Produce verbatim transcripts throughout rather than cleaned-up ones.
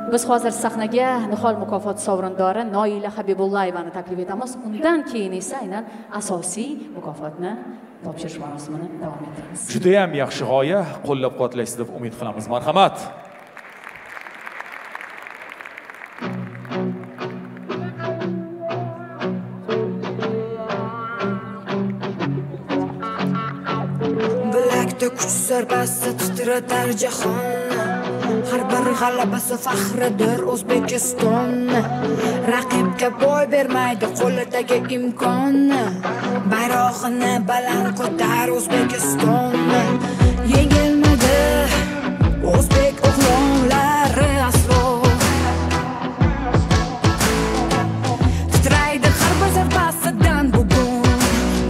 Biz hozir sahnaga Nihol mukofoti sovrindori Noila Habibullayevani taklif etamiz. Undan keyin esa aynan asosiy mukofotni topshirish marosimini davom ettiramiz. Juda ham yaxshi g'oya, qo'llab-quvvatlaysiz deb umid qilamiz. Marhamat. Bilakda kuch zarbasi titratar jahonni. Har bir g'alabasi faxridir O'zbekistonni. Raqibga boy bermaydi qo'lidagi imkonni. Bayrog'ini baland ko'tar O'zbekistonni. Yengilmadi o'zbek o'g'lonlari aslo. Titraydi har bir zarbasidan bugun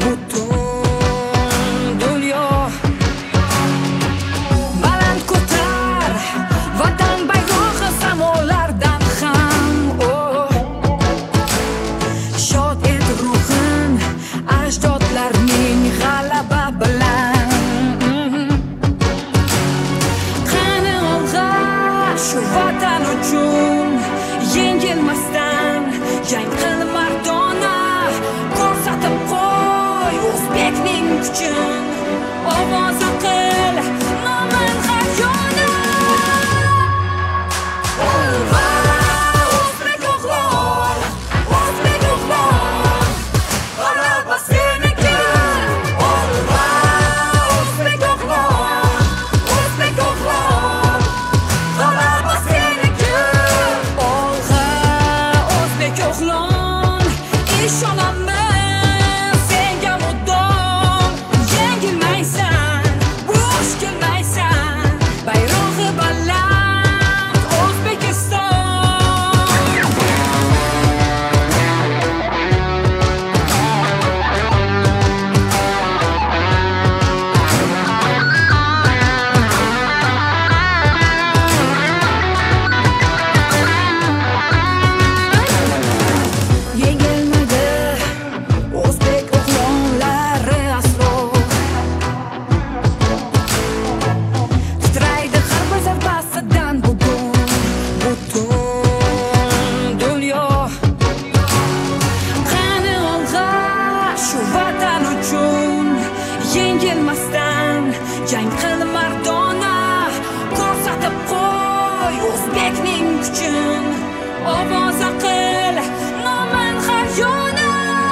butun dunyo. Baland ko'tar vatan bayrog'i samolardan ham. Shod edi ruhin ajdodlarning g'alaba bilan. Qani olg'a shu vatan uchun yengilmasdan jang qil mardona. Ko'rsatib qo'y o'zbekning kuchin. Ovozi qil mo'min har yona. Olg'a o'zbek o'g'lon, o'zbek o'g'lon, g'alaba seniki. Olg'a o'zbek o'g'lon, o'zbek o'g'lon, g'alaba seniki. Olg'a o'zbek o'g'lon, ishonaman senga muddom. Yengilmaysan, bo'sh kelmaysan, bayrog'i baland O'zbekiston. Yengilmadi o'zbek o'g'lonlari aslo. Titraydi har bir zarbasidan bugun butun dunyo. Qani olg'a shu vatan uchun yengilmasdan jang qil mardona. Ko'rsatib qo'y o'zbekning kuchin. Ovozi qil mo'min har yona.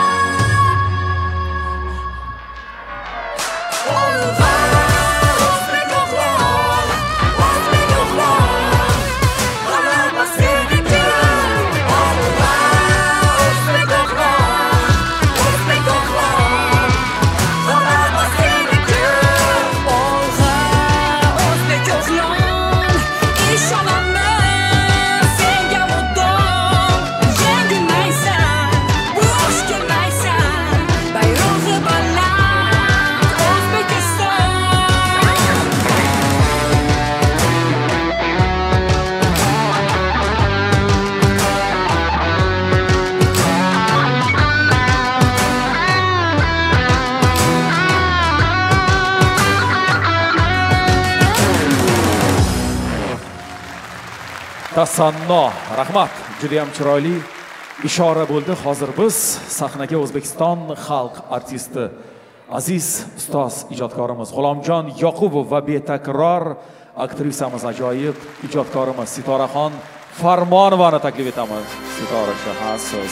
Olg'a o'zbek o'g'lon, o'zbek o'g'lon, g'alaba seniki. Olg'a o'zbek o'g'lon, o'zbek o'g'lon, g'alaba seniki. Olg'a o'zbek o'g'lon, ishonaman senga muddom. Yengilmaysan, bo'sh kelmaysan, bayrog'i baland O'zbekiston. Tasanno, rahmat. Juda ham chiroyli ishora bo'ldi. Hozir biz sahnaga O'zbekiston xalq artisti, aziz ustoz ijodkorimiz G'ulomjon Yoqubov va betakror aktrisamiz, ajoyib ijodkorimiz Sitoraxon Farmonovani taklif etamiz. Sitora shahasiz.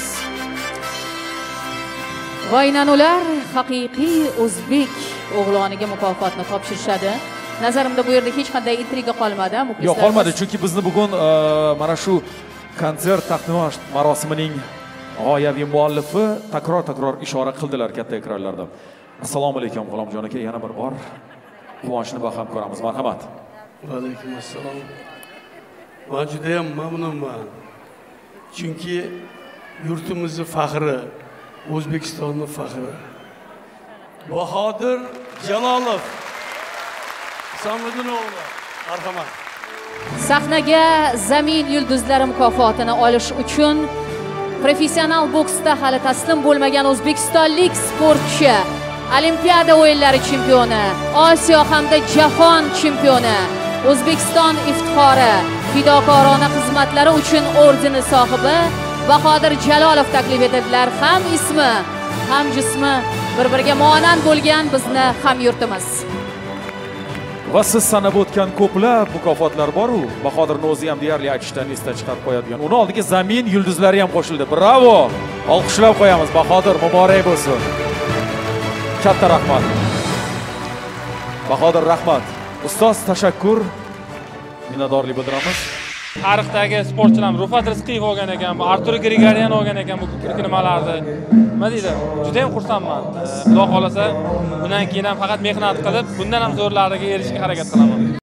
Va aynan ular haqiqiy o'zbek o'g'loniga mukofotni topshirishadi. Nazarimda bu yerda hech qanday intriga qolmadi. Yo'q, qolmadi, chunki bizni bugun e, mana shu konsert taqdim marosimining g'oyaviy muallifi takror-takror ishora qildilar katta ekranlarda. Assalomu alaykum G'ulomjon aka, yana bir bor quvonchni baham ko'ramiz. Marhamat. Va alaykum assalom. Men juda ham mamnunman. Chunki yurtimizning faxri, O'zbekistonning faxri Bahodir Jalolov Samiddin o'g'li. Marhamat. Sahnaga Zamin yulduzlari mukofotini olish uchun professional boksda hali taslim bo'lmagan o'zbekistonlik sportchi, Olimpiada o'yinlari chempioni, Osiyo hamda jahon chempioni, O'zbekiston iftixori fidokorona xizmatlari uchun ordeni sohibi Bahodir Jalolov taklif etadilar. Ham ismi, ham jismi bir-biriga monand bo'lgan bizni hamyurtimiz. Va siz sanab o'tgan ko'plab mukofotlar bor-u, Bahodirni o'zi ham deyarli aytishdan esdan chiqarib qo'yadigan. Uni oldiga zamin yulduzlari ham qo'shildi. Bravo! Olqishlab qo'yamiz. Bahodir muborak bo'lsin. Katta rahmat. Bahodir rahmat. Ustoz tashakkur. Minnatdorlik bildiramiz. Tarixdagi sportchilar Rufat Rizqiyev olgan ekan, Artur Grigoryan olgan ekan bu nimalarni. Nima deydi? Juda ham xursandman. Xudo xolasa, bundan keyin ham faqat mehnat qilib, bundan ham zo'rlariga erishishga harakat qilaman.